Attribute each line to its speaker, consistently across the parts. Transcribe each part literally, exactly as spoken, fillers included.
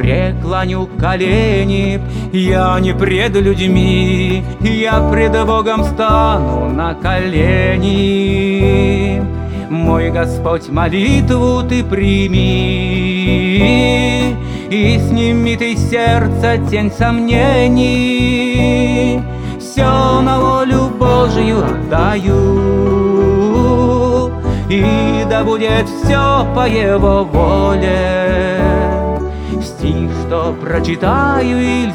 Speaker 1: преклоню колени. Я не пред людьми, я пред Богом стану на колени. Мой Господь, молитву ты прими, и сними ты с сердца тень сомнений. Все на волю Божию отдаю, и да будет все по Его воле. Стих, что прочитаю или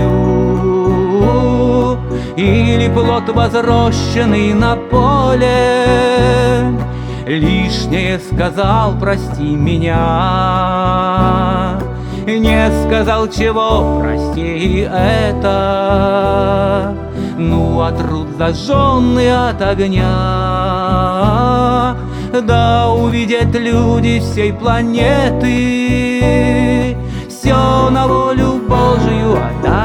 Speaker 1: спою, или плод возрощенный на поле, лишнее сказал, прости меня. Не сказал чего, прости и это. Ну, а труд зажженный от огня, да увидят люди всей планеты. Все на волю Божию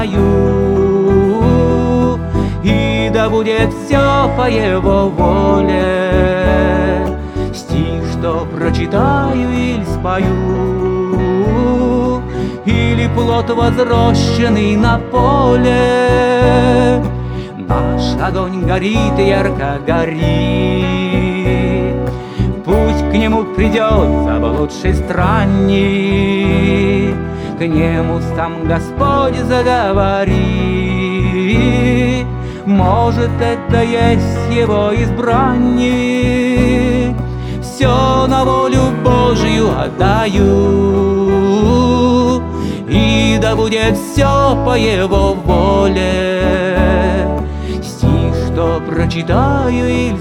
Speaker 1: отдаю, и да будет все по Его воле. Стих, что прочитаю или спою, или плод возрощенный на поле, наш огонь горит и ярко горит. Пусть к нему придет заблудший странник, к нему сам Господь заговорит. Может, это есть его избранник. Все на волю Божию отдаю, и да будет все по Его воле. Стих, что прочитаю или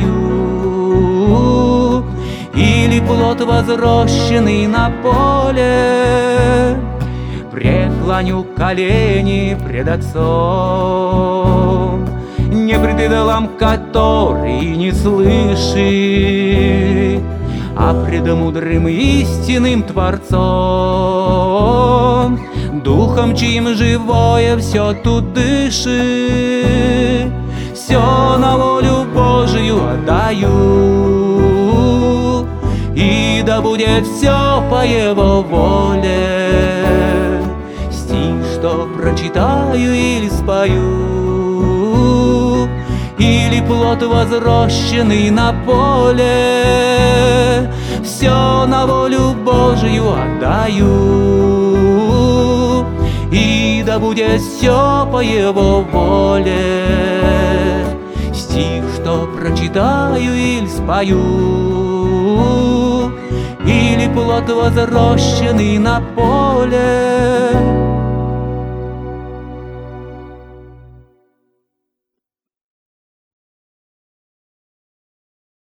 Speaker 1: спою, или плод возрощенный на поле, преклоню колени пред Отцом, не пред идолом, который не слышит, а пред мудрым истинным Творцом, Духом, чьим живое все тут дышит. Все на волю Божию отдаю, и да будет все по Его воле. Стих, что прочитаю или спою, или плод возрощенный на поле, все на волю Божию отдаю, и да будет все по Его воле. Стих, что прочитаю или спою, или плод возрощенный на поле,